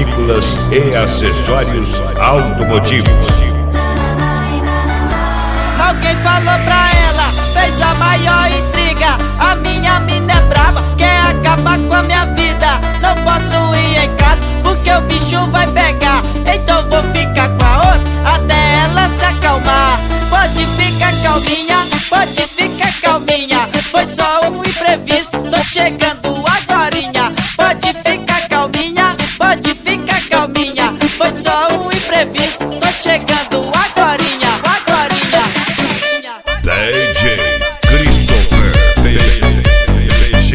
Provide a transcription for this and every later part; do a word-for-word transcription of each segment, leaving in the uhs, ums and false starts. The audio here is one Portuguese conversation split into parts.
Películas e acessórios automotivos. Alguém falou pra ela, fez a maior intriga. A minha mina é braba, quer acabar com a minha vida. Não posso ir em casa porque o bicho vai pegar. Então vou ficar com a outra até ela se acalmar. Pode ficar calminha, pode ficar calminha. Foi só um imprevisto, tô chegando agorinha. Pode ficar calminha, pode ficar calminha. Foi só um imprevisto, tô chegando agorinha, agorinha. D J Christopher P G.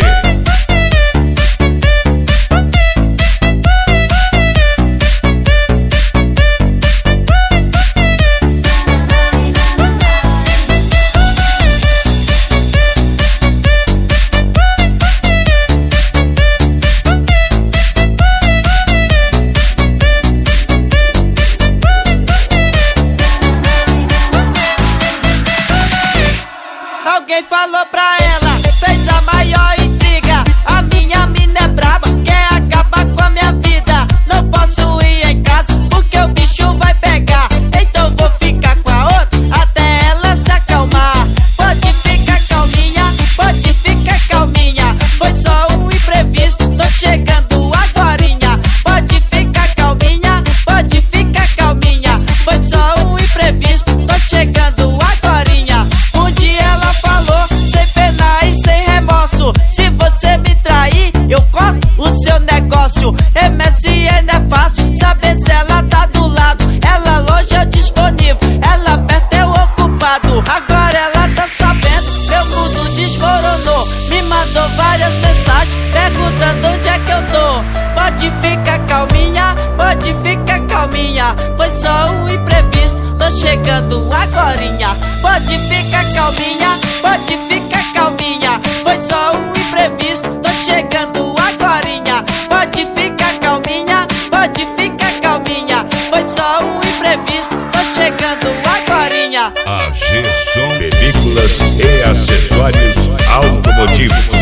Alguém falou pra ela, fez a maior intriga. A minha mina é braba, quer acabar com a minha vida. Não posso ir em casa porque o bicho vai pegar. Então vou ficar com a outra até ela se acalmar. Pode ficar calminha, pode ficar calminha. Foi só um imprevisto, tô chegando agorinha. Pode ficar calminha, pode ficar calminha. Foi só um imprevisto, tô chegando agorinha. Um dia ela falou, sem pena e sem remorso: se você me trair, eu corto o seu negócio. M S N é fácil, saber se ela tá do lado. Ela longe é disponível, ela perto é o ocupado. Agora ela tá sabendo, meu mundo desmoronou. Me mandou várias mensagens perguntando onde é que eu tô. Pode ficar calminha, pode ficar calminha. Foi só um imprevisto, tô chegando agorinha. Pode ficar calminha, pode ficar calminha. Foi só um imprevisto, tô chegando agorinha. Pode ficar calminha, pode ficar calminha. Foi só um imprevisto, tô chegando agorinha. A G-Som Películas e acessórios automotivos.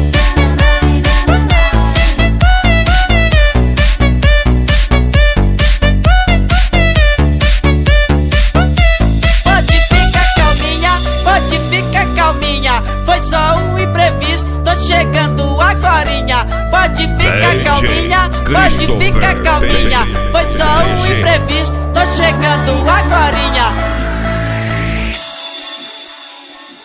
Foi só um imprevisto, tô chegando agorinha. Pode ficar calminha, pode ficar calminha. Foi só um imprevisto, tô chegando agorinha.